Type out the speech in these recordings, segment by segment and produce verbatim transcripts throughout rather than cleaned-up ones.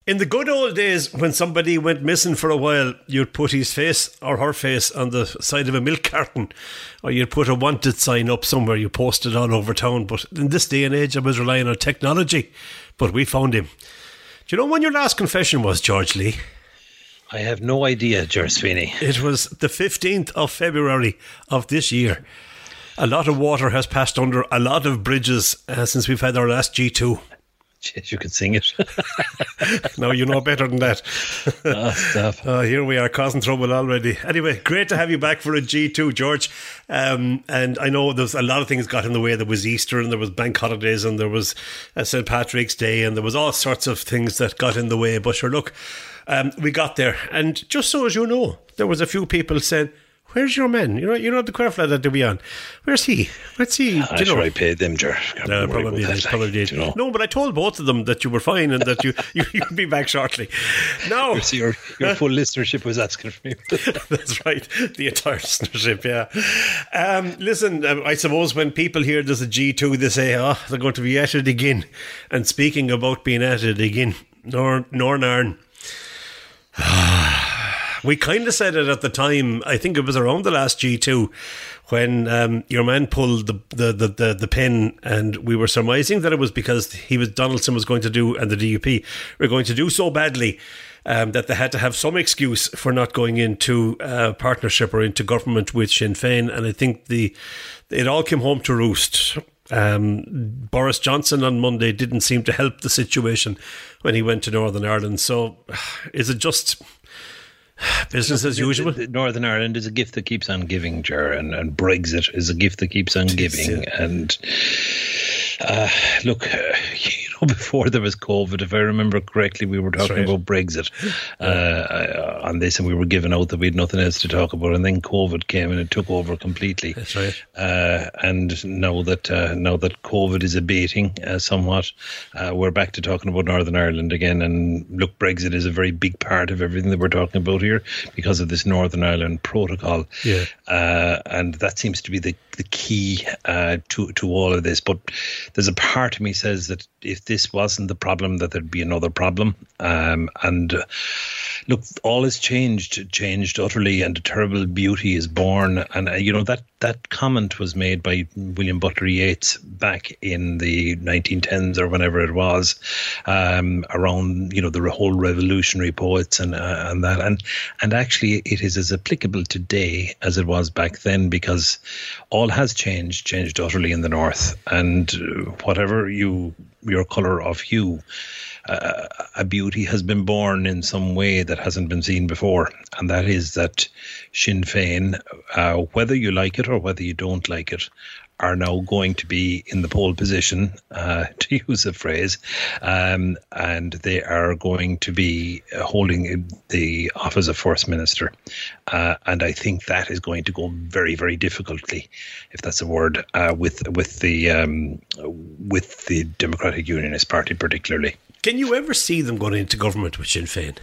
In the good old days, when somebody went missing for a while, you'd put his face or her face on the side of a milk carton, or you'd put a wanted sign up somewhere, you posted all over town. But in this day and age, I was relying on technology. But we found him. Do you know when your last confession was, George Lee? I have no idea, George Sweeney. It was the fifteenth of February of this year. A lot of water has passed under a lot of bridges uh, since we've had our last G two. Jeez, you could sing it. No, you know better than that. Oh, stop. Oh, here we are, causing trouble already. Anyway, great to have you back for a G two, George. Um, and I know there's a lot of things got in the way. There was Easter and there was bank holidays and there was uh, Saint Patrick's Day and there was all sorts of things that got in the way. But sure, look, um, we got there. And just so as you know, there was a few people saying, where's your man? You know, you know the choir fella that they'll be on. Where's he? What's he? I'm you know? sure I paid them, Ger. No, probably did. Probably did. You know. No, but I told both of them that you were fine and that you you you'd be back shortly. No, your your full listenership was asking for me. That's right, the entire listenership. Yeah. Um, listen, um, I suppose when people hear there's a G two, they say, "Oh, they're going to be at it again." And speaking about being at it again, nor nor narn. We kind of said it at the time. I think it was around the last G two when um, your man pulled the, the, the, the, the pin, and we were surmising that it was because he was Donaldson was going to do, and the D U P were going to do so badly um, that they had to have some excuse for not going into uh, partnership or into government with Sinn Féin. And I think the it all came home to roost. Um, Boris Johnson on Monday didn't seem to help the situation when he went to Northern Ireland. So is it just business as usual? Northern Ireland is a gift that keeps on giving, Ger, and, and Brexit is a gift that keeps on giving. Yeah. And uh, look, uh, you know, before there was COVID, if I remember correctly, we were talking right. about Brexit uh, uh, on this, and we were giving out that we had nothing else to talk about, and then COVID came and it took over completely. That's right. Uh, and now that uh, now that COVID is abating uh, somewhat, uh, we're back to talking about Northern Ireland again. And look, Brexit is a very big part of everything that we're talking about here because of this Northern Ireland protocol. Yeah. Uh, and that seems to be the the key uh, to to all of this. But there's a part of me says that if this wasn't the problem, that there'd be another problem. Um, and uh, look, all has changed, changed utterly, and a terrible beauty is born. And uh, you know that that comment was made by William Butler Yeats back in the nineteen tens or whenever it was, um, around you know the whole revolutionary poets and uh, and that, and and actually it is as applicable today as it was back then, because all has changed, changed utterly in the north, and whatever you your colour of hue, uh, a beauty has been born in some way that hasn't been seen before, and that is that Sinn Féin, uh, whether you like it or whether you don't like it, are now going to be in the pole position, uh, to use a phrase, um, and they are going to be holding the office of First Minister. Uh, and I think that is going to go very, very difficultly, if that's a word, uh, with with the um, with the Democratic Unionist Party particularly. Can you ever see them going into government with Sinn Féin?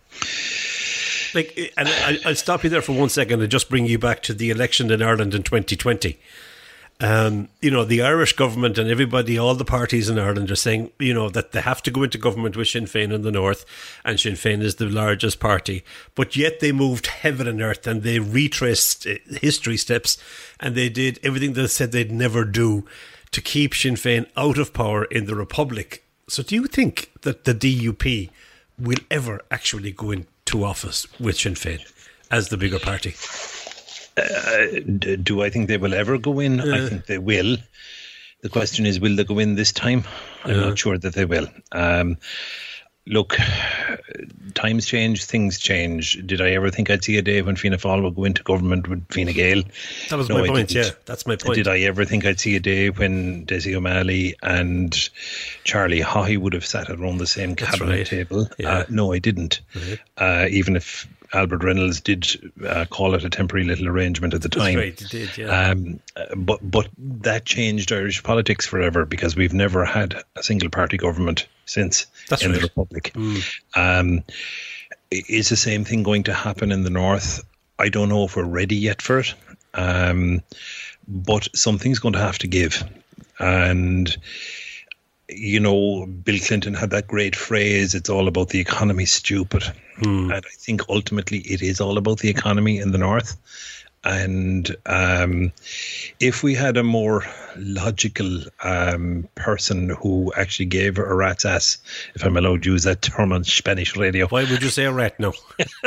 Like, and I, I'll stop you there for one second and just bring you back to the election in Ireland in twenty twenty. Um, you know, the Irish government and everybody, all the parties in Ireland are saying, you know, that they have to go into government with Sinn Féin in the north, and Sinn Féin is the largest party. But yet they moved heaven and earth and they retraced history steps, and they did everything they said they'd never do to keep Sinn Féin out of power in the Republic. So do you think that the D U P will ever actually go into office with Sinn Féin as the bigger party? Uh, do I think they will ever go in? Uh, I think they will. The question is, will they go in this time? I'm uh, not sure that they will. Um, look, times change, things change. Did I ever think I'd see a day when Fianna Fáil would go into government with Fine Gael? That was no, my I point, didn't. yeah. That's my point. Did I ever think I'd see a day when Desi O'Malley and Charlie Haughey would have sat around the same That's cabinet right. table? Yeah. Uh, no, I didn't. Right. Uh, even if Albert Reynolds did uh, call it a temporary little arrangement at the time. That's right, he did, yeah. Um, but, but that changed Irish politics forever, because we've never had a single party government since That's in right. the Republic. Mm. Um, is the same thing going to happen in the north? I don't know if we're ready yet for it. Um, but something's going to have to give. And you know, Bill Clinton had that great phrase, it's all about the economy, stupid. Hmm. And I think ultimately it is all about the economy in the North. And um, if we had a more logical um, person who actually gave a rat's ass, if I'm allowed to use that term on Spanish radio. Why would you say a rat now?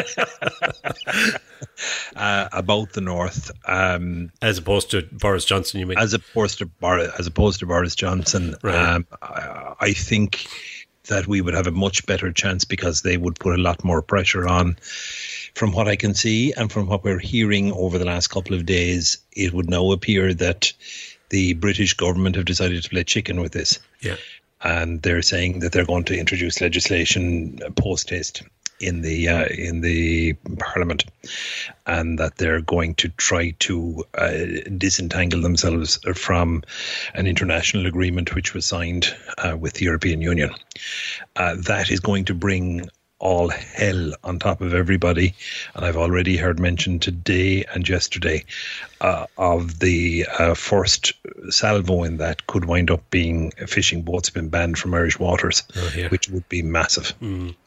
uh, about the North. Um, as opposed to Boris Johnson, you mean? As opposed to, Bar- as opposed to Boris Johnson. Right. Um, I, I think that we would have a much better chance because they would put a lot more pressure on. From what I can see and from what we're hearing over the last couple of days, it would now appear that the British government have decided to play chicken with this. Yeah. And they're saying that they're going to introduce legislation post haste in the uh, in the Parliament, and that they're going to try to uh, disentangle themselves from an international agreement which was signed uh, with the European Union. Uh, that is going to bring all hell on top of everybody. And I've already heard mention today and yesterday uh, of the uh, first salvo in that could wind up being fishing boats being banned from Irish waters, oh, yeah. which would be massive. Mm.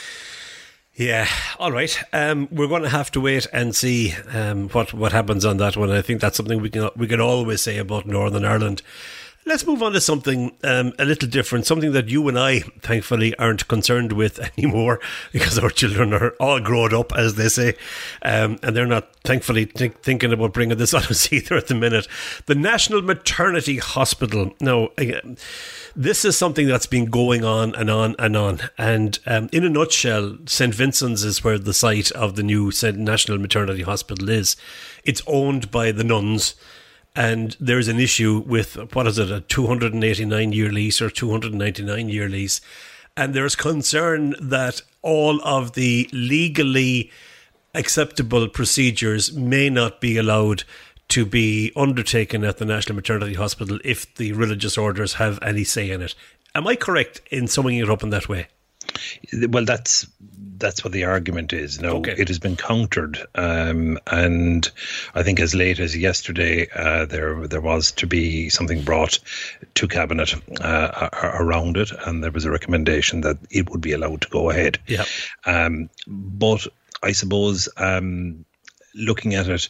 Yeah, all right. Um, we're going to have to wait and see um, what what happens on that one. I think that's something we can we can always say about Northern Ireland. Let's move on to something um, a little different, something that you and I, thankfully, aren't concerned with anymore because our children are all grown up, as they say, um, and they're not, thankfully, th- thinking about bringing this on us either at the minute. The National Maternity Hospital. Now, again, this is something that's been going on and on and on. And um, in a nutshell, Saint Vincent's is where the site of the new National Maternity Hospital is. It's owned by the nuns. And there's an issue with, what is it, a two hundred eighty-nine year lease or two hundred ninety-nine year lease. And there's concern that all of the legally acceptable procedures may not be allowed to be undertaken at the National Maternity Hospital if the religious orders have any say in it. Am I correct in summing it up in that way? Well, that's that's what the argument is. Now, okay. It has been countered, um, and I think as late as yesterday, uh, there there was to be something brought to Cabinet uh, around it, and there was a recommendation that it would be allowed to go ahead. Yeah. Um, but I suppose um, looking at it,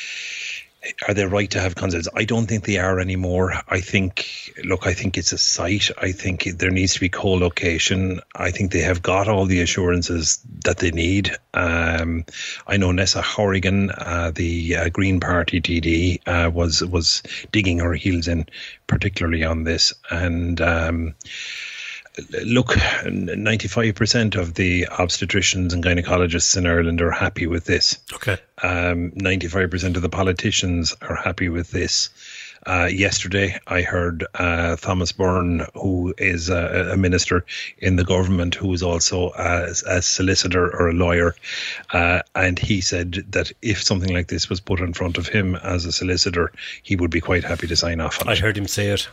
are they right to have concerns? I don't think they are anymore. I think, look, I think it's a site. I think there needs to be co-location. I think they have got all the assurances that they need. Um, I know Nessa Horrigan, uh, the uh, Green Party D D, uh, was was digging her heels in, particularly on this. And um, look, ninety-five percent of the obstetricians and gynecologists in Ireland are happy with this. Okay. Um, ninety-five percent of the politicians are happy with this. Uh, yesterday, I heard uh, Thomas Byrne, who is a, a minister in the government, who is also a, a solicitor or a lawyer, uh, and he said that if something like this was put in front of him as a solicitor, he would be quite happy to sign off on it. I heard him say it.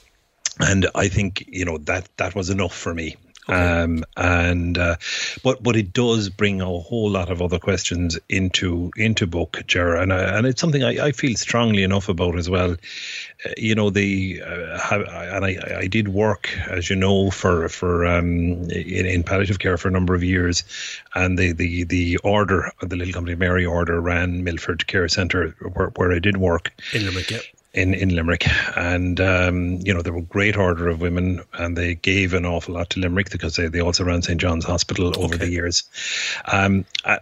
And I think, you know, that that was enough for me. Okay. Um, and uh, but but it does bring a whole lot of other questions into into book, Ger, and I, and it's something I, I feel strongly enough about as well. Uh, you know, the uh, have, and I, I did work, as you know, for for um, in, in palliative care for a number of years, and the the the order, the Little Company Mary order, ran Milford Care Centre where, where I did work in Limerick. Yeah. In, in Limerick, and um, you know, they were a great order of women, and they gave an awful lot to Limerick because they, they also ran Saint John's Hospital over okay. the years. Um,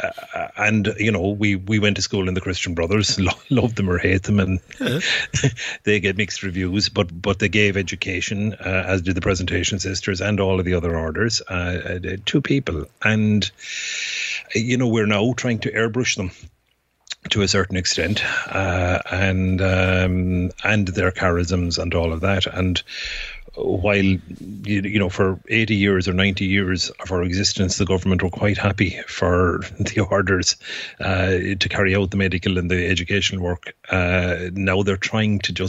and you know, we, we went to school in the Christian Brothers, lo- love them or hate them, and yeah. they get mixed reviews. But but they gave education, uh, as did the Presentation Sisters and all of the other orders, uh, to people. And you know, we're now trying to airbrush them to a certain extent, uh, and um, and their charisms and all of that. And while, you, you know, for eighty years or ninety years of our existence, the government were quite happy for the orders uh, to carry out the medical and the educational work. Uh, now they're trying to just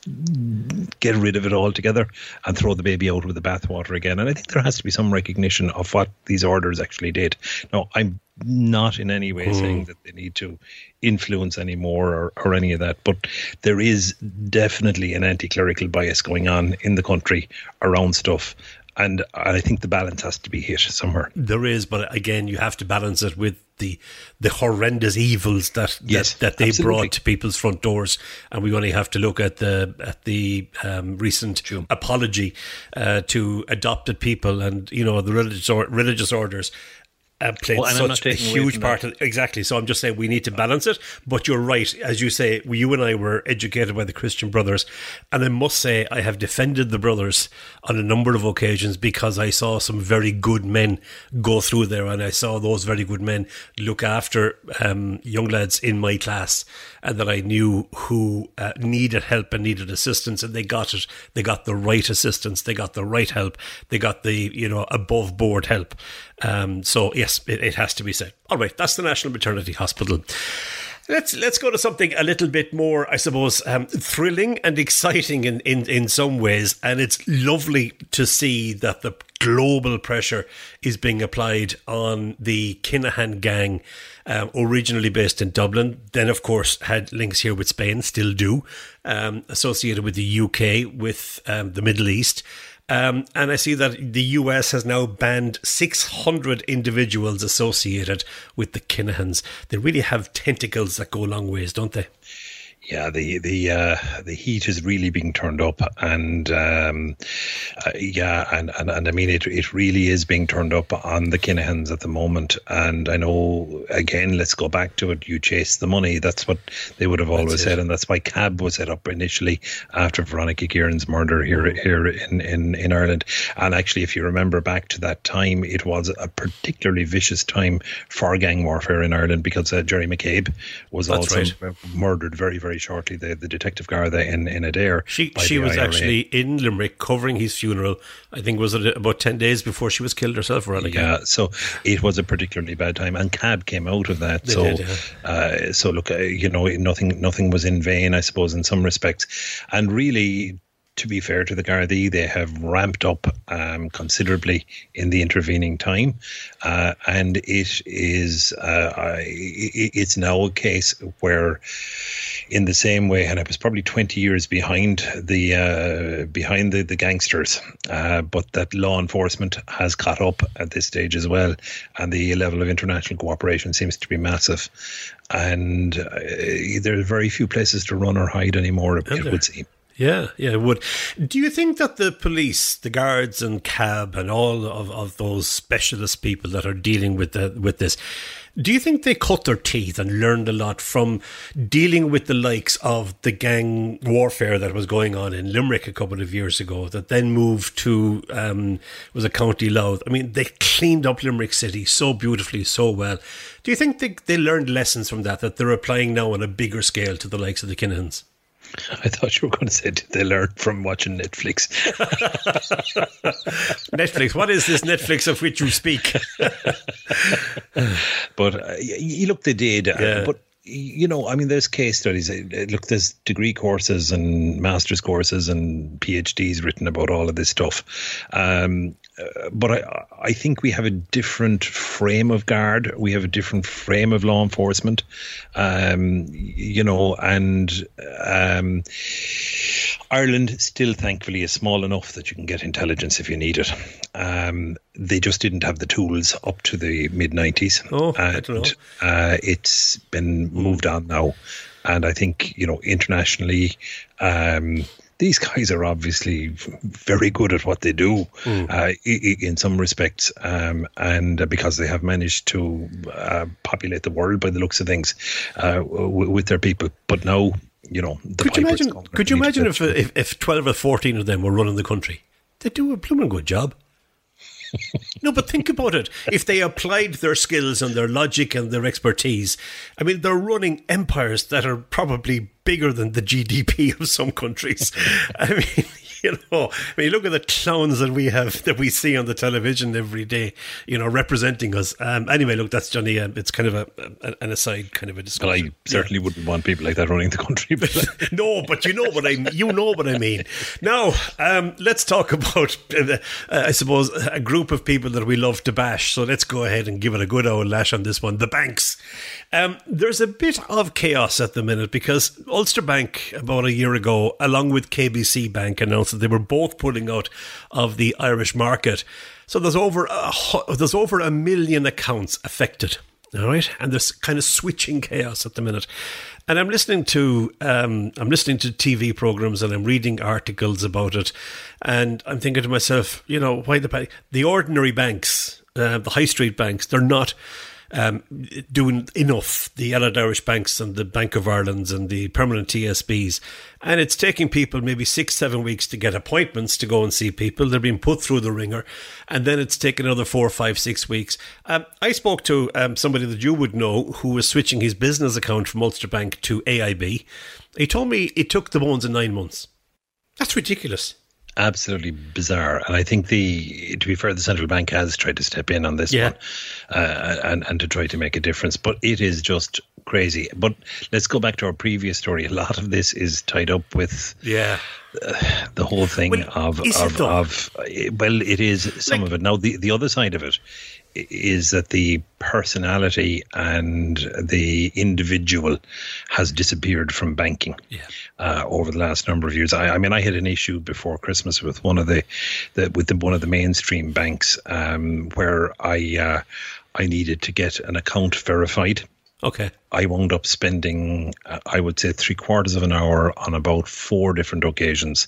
get rid of it altogether and throw the baby out with the bathwater again. And I think there has to be some recognition of what these orders actually did. Now, I'm not in any way mm. saying that they need to influence anymore or, or any of that, but there is definitely an anti-clerical bias going on in the country around stuff. And I think the balance has to be hit somewhere. There is, but again, you have to balance it with the the horrendous evils that yes, that, that they absolutely. brought to people's front doors. And we only have to look at the at the um, recent True. apology uh, to adopted people and, you know, the religious or, religious orders. Uh, played well, such a huge part of exactly. So I'm just saying we need to balance it. But you're right, as you say, you and I were educated by the Christian Brothers, and I must say I have defended the Brothers on a number of occasions because I saw some very good men go through there, and I saw those very good men look after um, young lads in my class, and that I knew who uh, needed help and needed assistance, and they got it. They got the right assistance. They got the right help. They got the, you know, above board help. Um, so yes, it, it has to be said. All right, that's the National Maternity Hospital. Let's let's go to something a little bit more, I suppose, um, thrilling and exciting in, in, in some ways. And it's lovely to see that the global pressure is being applied on the Kinahan gang, um, originally based in Dublin. Then, of course, had links here with Spain, still do, um, associated with the U K, with um, the Middle East. Um, and I see that the U S has now banned six hundred individuals associated with the Kinahans. They really have tentacles that go a long ways, don't they? Yeah, the the uh, the heat is really being turned up, and um, uh, yeah, and, and, and I mean it it really is being turned up on the Kinahans at the moment. And I know, again, let's go back to it. You chase the money. That's what they would have always that's said, and that's why C A B was set up initially after Veronica Kieran's murder here here in, in, in Ireland. And actually, if you remember back to that time, it was a particularly vicious time for gang warfare in Ireland because uh, Jerry McCabe was that's also right. murdered very very shortly, the, the detective Garda in, in Adair. She she was I R A. Actually in Limerick covering his funeral. I think was it about ten days before she was killed herself. Or yeah, so it was a particularly bad time, and C A B came out of that. They so, did, yeah. uh, so look, uh, you know, nothing nothing was in vain, I suppose, in some respects, and really. To be fair to the Gardaí, they have ramped up um, considerably in the intervening time, uh, and it is uh, it's now a case where, in the same way, and it was probably twenty years behind the uh, behind the, the gangsters, uh, but that law enforcement has caught up at this stage as well, and the level of international cooperation seems to be massive, and uh, there are very few places to run or hide anymore, it, it would seem. Yeah, yeah, it would. Do you think that the police, the guards and C A B and all of, of those specialist people that are dealing with the, with this, do you think they cut their teeth and learned a lot from dealing with the likes of the gang warfare that was going on in Limerick a couple of years ago that then moved to, um, was a County Louth? I mean, they cleaned up Limerick City so beautifully, so well. Do you think they, they learned lessons from that, that they're applying now on a bigger scale to the likes of the Kinahans? I thought you were going to say, did they learn from watching Netflix? Netflix, what is this Netflix of which you speak? But uh, you look, they did. Yeah. Uh, but, you know, I mean, there's case studies. Look, there's degree courses and master's courses and PhDs written about all of this stuff. Um, uh, but I, I think we have a different frame of guard. We have a different frame of law enforcement, um, you know, and um, Ireland still, thankfully, is small enough that you can get intelligence if you need it. Um, they just didn't have the tools up to the mid nineties. Oh, and, I don't know. Uh, it's been moved on now. And I think, you know, internationally, um, these guys are obviously very good at what they do mm. uh, in some respects, um, and uh, because they have managed to uh, populate the world by the looks of things uh, w- with their people. But now, you know, the could you imagine? Could you imagine if, if if twelve or fourteen of them were running the country? They'd do a blooming good job. No, but think about it. If they applied their skills and their logic and their expertise, I mean, they're running empires that are probably bigger than the G D P of some countries. I mean, You know, I mean, look at the clowns that we have, that we see on the television every day, you know, representing us. Um, anyway, look, that's Johnny. Um, it's kind of a, a an aside kind of a discussion. Well, I certainly yeah. wouldn't want people like that running the country. But no, but you know what I you know what I mean. Now, um, let's talk about, uh, I suppose, a group of people that we love to bash. So let's go ahead and give it a good old lash on this one. The banks. Um, there's a bit of chaos at the minute because Ulster Bank, about a year ago, along with K B C Bank, announced that they were both pulling out of the Irish market. So there's over a, there's over a million accounts affected. All right, and there's kind of switching chaos at the minute. And I'm listening to um, I'm listening to T V programs and I'm reading articles about it, and I'm thinking to myself, you know, why the bank, the ordinary banks, uh, the high street banks, they're not Um, doing enough, the Allied Irish Banks and the Bank of Ireland's and the permanent T S Bs, and it's taking people maybe six, seven weeks to get appointments to go and see people. They're being put through the ringer, and then it's taken another four, five, six weeks. Um, I spoke to um, somebody that you would know who was switching his business account from Ulster Bank to A I B. He told me it took the bones of nine months. That's ridiculous. Absolutely bizarre. And I think the, to be fair, the central bank has tried to step in on this yeah. one uh, and, and to try to make a difference. But it is just crazy. But let's go back to our previous story. A lot of this is tied up with yeah. uh, the whole thing well, of, of, of, well, it is some like, of it. Now, the, the other side of it is that the personality and the individual has disappeared from banking yeah. uh, over the last number of years. I, I mean, I had an issue before Christmas with one of the, the with the, one of the mainstream banks um, where I uh, I needed to get an account verified. Okay. I wound up spending, uh, I would say, three quarters of an hour on about four different occasions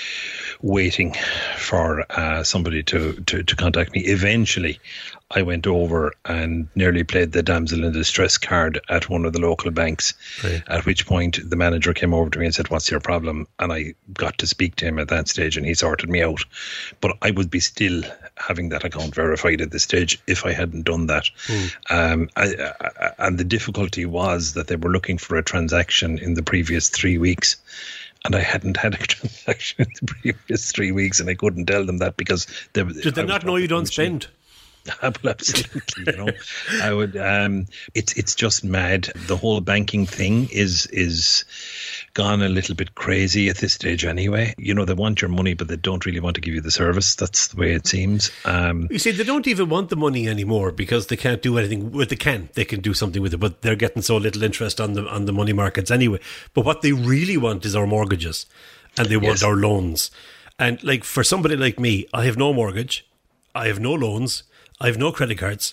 waiting for uh, somebody to, to, to contact me. Eventually, I went over and nearly played the damsel in distress card at one of the local banks, right. At which point the manager came over to me and said, "What's your problem?" And I got to speak to him at that stage and he sorted me out. But I would be still having that account verified at this stage if I hadn't done that. Mm. Um, I, I, and the difficulty was that they were looking for a transaction in the previous three weeks. And I hadn't had a transaction in the previous three weeks, and I couldn't tell them that because they, did they not know you don't spend? Well, absolutely, you know, I would. Um, it's it's just mad. The whole banking thing is is gone a little bit crazy at this stage. Anyway, you know, they want your money, but they don't really want to give you the service. That's the way it seems. Um, you see, they don't even want the money anymore because they can't do anything. Well, they can. They can do something with it, but they're getting so little interest on the on the money markets anyway. But what they really want is our mortgages, and they want yes. our loans. And like for somebody like me, I have no mortgage, I have no loans. I have no credit cards,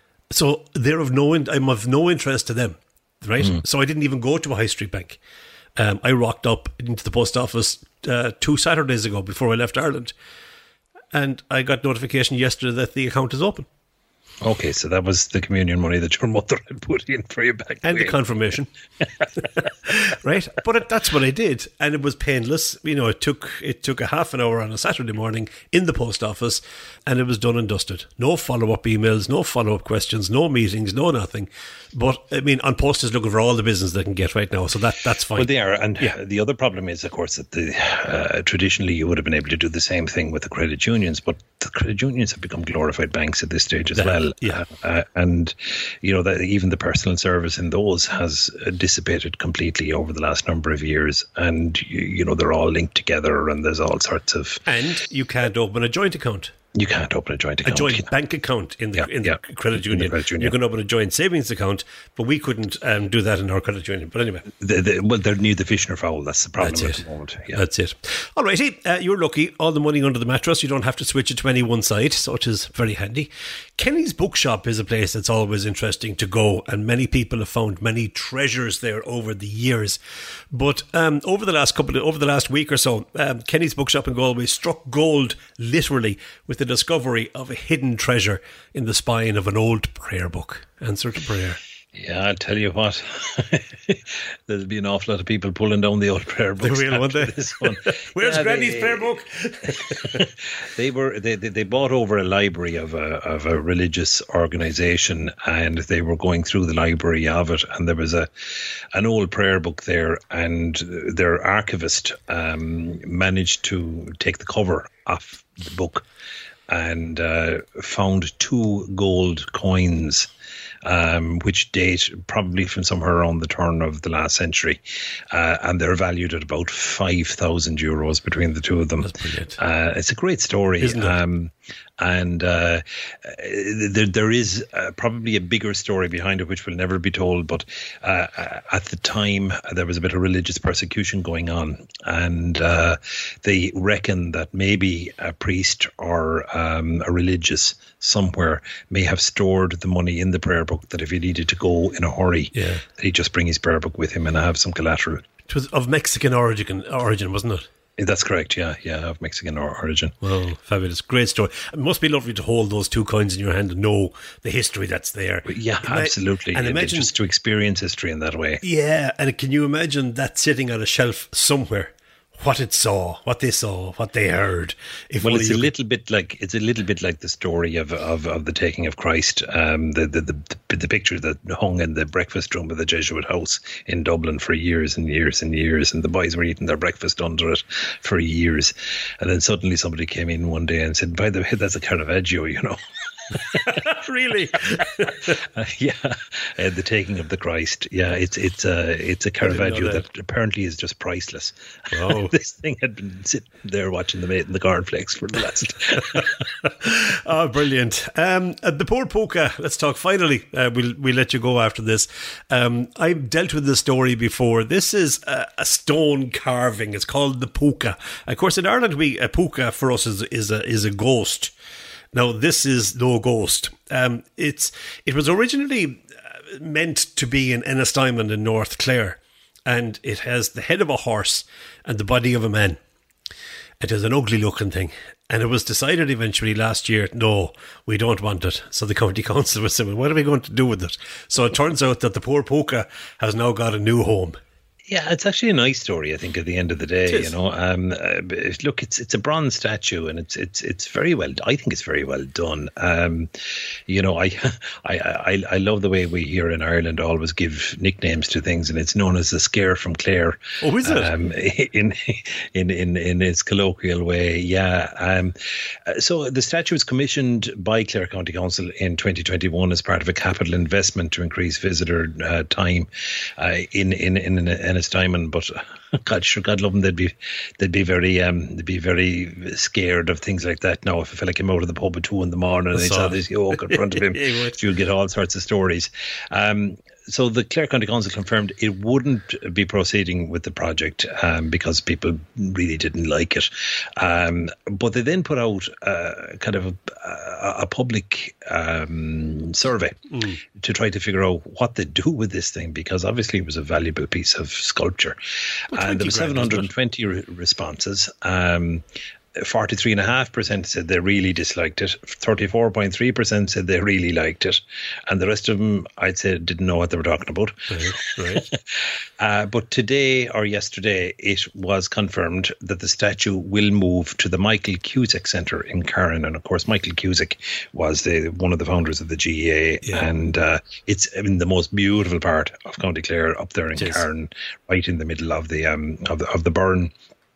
so they're of no. I'm of no interest to them, right? Mm. So I didn't even go to a high street bank. Um, I rocked up into the post office uh, two Saturdays ago before I left Ireland, and I got notification yesterday that the account is open. Okay, so that was the communion money that your mother had put in for you back and then. The confirmation, right? But it, that's what I did, and it was painless. You know, it took it took a half an hour on a Saturday morning in the post office, and it was done and dusted. No follow up emails, no follow up questions, no meetings, no nothing. But I mean, An Post is looking for all the business they can get right now, so that that's fine. Well, they are, and yeah. the other problem is, of course, that the uh, traditionally you would have been able to do the same thing with the credit unions, but the credit unions have become glorified banks at this stage as that, well. Yeah. Uh, and, you know, that even the personal service in those has dissipated completely over the last number of years. And, you, you know, they're all linked together and there's all sorts of... And you can't open a joint account. You can't open a joint account. A joint yeah. bank account in the yeah, in the yeah. credit union. The credit union. You can open a joint savings account, but we couldn't um, do that in our credit union. But anyway. The, the, well, they're near the fish and fowl. That's the problem That's at it. the moment. Yeah. That's it. All righty. Uh, you're lucky. All the money under the mattress. You don't have to switch it to any one side, so it is very handy. Kenny's Bookshop is a place that's always interesting to go, and many people have found many treasures there over the years. But um, over the last couple of, over the last week or so, um, Kenny's Bookshop in Galway struck gold, literally, with the discovery of a hidden treasure in the spine of an old prayer book. Answer to prayer. Yeah, I'll tell you what. There'll be an awful lot of people pulling down the old prayer books. They will, won't they? This one. Where's yeah, Granny's they, prayer book? they were they, they they bought over a library of a of a religious organisation, and they were going through the library of it, and there was a an old prayer book there, and their archivist um, managed to take the cover off the book and uh, found two gold coins. Um, which date probably from somewhere around the turn of the last century, uh, and they're valued at about five thousand euros between the two of them. That's brilliant. Uh, it's a great story, isn't it? Um, and uh, there, there is uh, probably a bigger story behind it, which will never be told. But uh, at the time, there was a bit of religious persecution going on, and uh, they reckon that maybe a priest or um, a religious somewhere may have stored the money in the prayer book, that if he needed to go in a hurry, yeah. that he'd just bring his prayer book with him and have some collateral. It was of Mexican origin, origin, wasn't it? That's correct, yeah, yeah, of Mexican origin. Well, fabulous. Great story. It must be lovely to hold those two coins in your hand and know the history that's there. Yeah, Ima- absolutely. And yeah, imagine, just to experience history in that way. Yeah, and can you imagine that sitting on a shelf somewhere? What it saw, what they saw, what they heard. If well, it's a could... little bit like it's a little bit like the story of of, of the taking of Christ. Um, the, the the the picture that hung in the breakfast room of the Jesuit house in Dublin for years and years and years, and the boys were eating their breakfast under it for years, and then suddenly somebody came in one day and said, "By the way, that's a Caravaggio, you know." Really? uh, yeah, uh, the taking of the Christ. Yeah, it's it's a uh, it's a Caravaggio that. that apparently is just priceless. Oh, this thing had been sitting there watching the mate and the cornflakes for the last. Oh, brilliant! Um, uh, the poor Puka. Let's talk. Finally, uh, we'll we'll let you go after this. Um, I've dealt with this story before. This is a, a stone carving. It's called the Puka. Of course, in Ireland, we a Puka for us is is a is a ghost. Now, this is no ghost. Um, it's it was originally meant to be in Ennistimon in North Clare, and it has the head of a horse and the body of a man. It is an ugly looking thing, and it was decided eventually last year, no, we don't want it. So the county council was saying, what are we going to do with it? So it turns out that the poor Puka has now got a new home. Yeah, it's actually a nice story, I think, at the end of the day. You know, um, uh, look, it's it's a bronze statue, and it's it's it's very well. I think it's very well done. Um, you know, I, I I I love the way we here in Ireland always give nicknames to things, and it's known as the Scare from Clare. Oh, is it? Um, in in in in its colloquial way, yeah. Um, so the statue was commissioned by Clare County Council in twenty twenty-one as part of a capital investment to increase visitor uh, time uh, in in in. in Ennistimon, but God, sure, God love them, they'd be, they'd be very, um, they'd be very scared of things like that. Now, if a fella came out of the pub at two in the morning and they saw this yoke in front of him, you'll get all sorts of stories. Um, so the Clare County Council confirmed it wouldn't be proceeding with the project um, because people really didn't like it. Um, but they then put out uh, kind of a, a, a public um, survey mm. to try to figure out what they do with this thing, because obviously it was a valuable piece of sculpture. Well, and there were seven hundred twenty re- responses. Um, forty-three point five percent said they really disliked it. thirty-four point three percent said they really liked it. And the rest of them, I'd say, didn't know what they were talking about. Right, right. uh, but today or yesterday, it was confirmed that the statue will move to the Michael Cusack Centre in Carron. And of course, Michael Cusack was the one of the founders of the G A A. Yeah. And uh, it's in the most beautiful part of County Clare, up there in Carron, right in the middle of the um, of the, of the burn.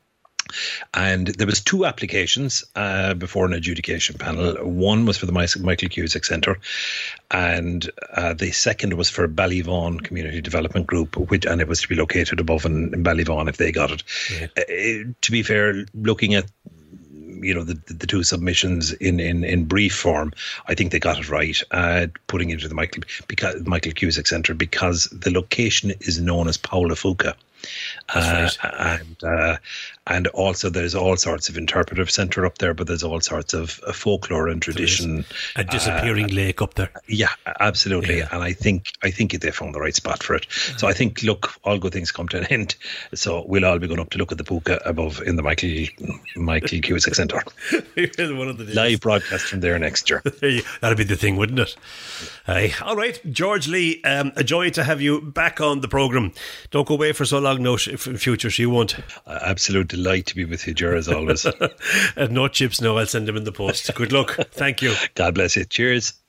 And there was two applications uh, before an adjudication panel. One was for the Michael Cusack Centre, and uh, the second was for Ballyvaughan Community Development Group, which, and it was to be located above in, in Ballyvaughan if they got it. Yeah. Uh, to be fair, looking at you know the the two submissions in, in, in brief form, I think they got it right, uh, putting into the Michael because Michael Cusack Centre, because the location is known as Paula Fuca. Uh, right. and uh, and also there's all sorts of interpretive centre up there, but there's all sorts of uh, folklore and tradition. A disappearing uh, lake up there. Yeah, absolutely. Yeah. And I think I think they found the right spot for it. So I think, look, all good things come to an end. So we'll all be going up to look at the puka above in the Michael Michael Cusack Centre. One of the live broadcast from there next year. That'd be the thing, wouldn't it? Uh, all right, George Lee, um, a joy to have you back on the programme. Don't go away for so long, no, in future, she won't. Uh, absolute delight to be with you, Ger, as always. And no chips, no, I'll send them in the post. Good luck. Thank you. God bless you. Cheers.